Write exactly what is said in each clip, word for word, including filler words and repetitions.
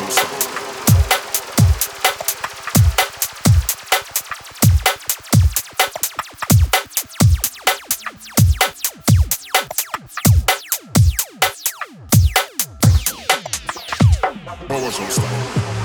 show style. Power show style.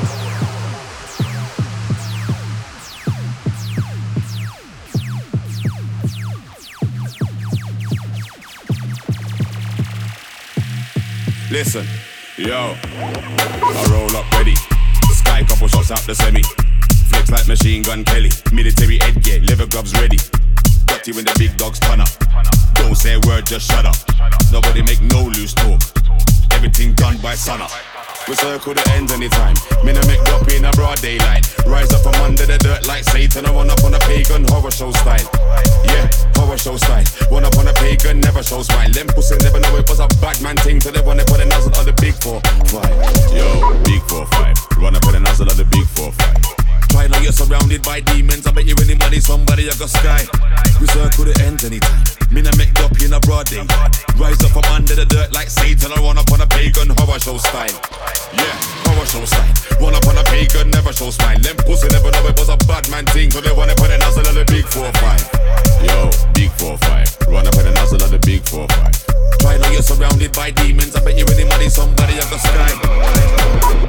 Listen, yo, I roll up ready. Sky couple shots out the semi. Flex like Machine Gun Kelly. Military headgear, leather gloves ready. Got you when the big dogs pun up. Don't say a word, just shut up. Nobody make no loose talk. Everything done by sunup. We circle the ends anytime. Me no make up in a broad daylight. Rise up from under the dirt like Satan. I run up on a pagan horror show style. Yeah, horror show style. Run up on a pagan, never show smile. Them pussy never know it was a bad man thing. Till they wanna put a nozzle on the big four five. Yo, big four five. Run up on a nozzle on the big four five. Try now you're surrounded by demons. I bet you any money somebody I got sky. We circle the ends anytime. Me no make up in a broad day. Rise up from under the dirt like Satan. I run up on a pagan horror show style. Yeah, horror show style. Run up on a pagan, never show smile. Them pussy never know it was a bad man thing. So they wanna put a nozzle on the big four five. Yo, big four five. Run up on a nozzle on the big four five. Try now you're surrounded by demons. I bet you any money somebody I got sky.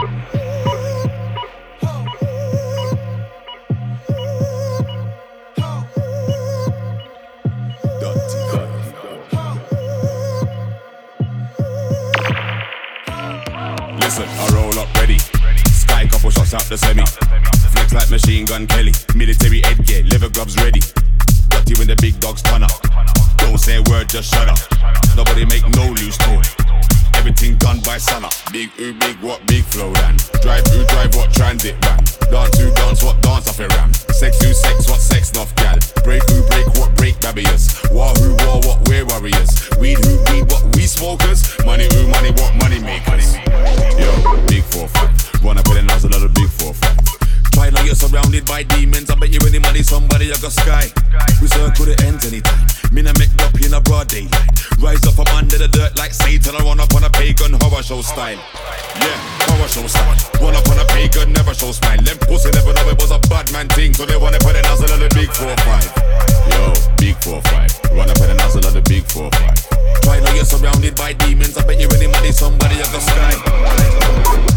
Listen, I roll up ready. Sky couple shots out the semi. Flex like Machine Gun Kelly. Military headgear, leather gloves ready. Got you when the big dogs pun up. Don't say a word, just shut up. Nobody make no loose talk. Everything done by sunup. Big ooh, big what, big flow ran. Drive ooh, drive what, transit van. Dance ooh, dance what, dance off a ram. Sex ooh, sex what, sex nuff gal. Break ooh, break what, break babbiers. War who, war what, we're warriors. Weed who, weed what, we smokers. Money ooh, money what, money makers. Yo, big four five. Run up with a nozzle of the big four five. Try now you're surrounded by demons. I bet you any money somebody I got sky. We circle the ends anytime. Me no make up in a broad daylight. Rise up from under the dirt like Satan. I run up on a pagan horror show style. Yeah, horror show style. Run up on a pagan, never show smile. Them pussy never know it was a bad man thing. So they wanna put a nozzle of the big four five. Yo, big four five. Run up on a nozzle of the big four five. Try now you're surrounded by demons. I bet you any money somebody I got sky.